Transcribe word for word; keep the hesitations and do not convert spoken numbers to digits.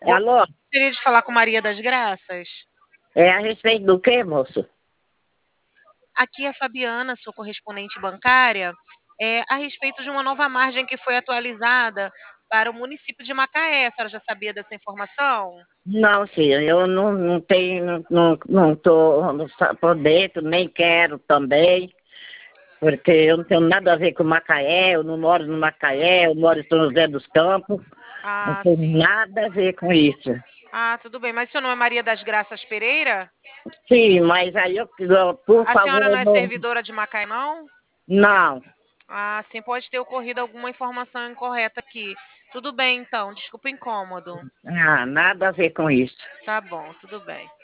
Bo- Alô? Gostaria de falar com Maria das Graças. É a respeito do quê, moço? Aqui é a Fabiana, sou correspondente bancária, é, a respeito de uma nova margem que foi atualizada para o município de Macaé. A senhora já sabia dessa informação? Não, filha, eu não, não tenho, não, não tô não sa- por dentro, nem quero também, porque eu não tenho nada a ver com Macaé, eu não moro no Macaé, eu moro em São José dos Campos, não Ah, tenho sim. nada a ver com isso. Ah, tudo bem. Mas o senhor não é Maria das Graças Pereira? Sim, mas aí eu, eu, por A favor, senhora não é não, servidora de Macaé, não? não, Ah, sim, pode ter ocorrido alguma informação incorreta aqui. Tudo bem, então. Desculpa o incômodo. ah, nada a ver com isso. Tá bom, tudo bem.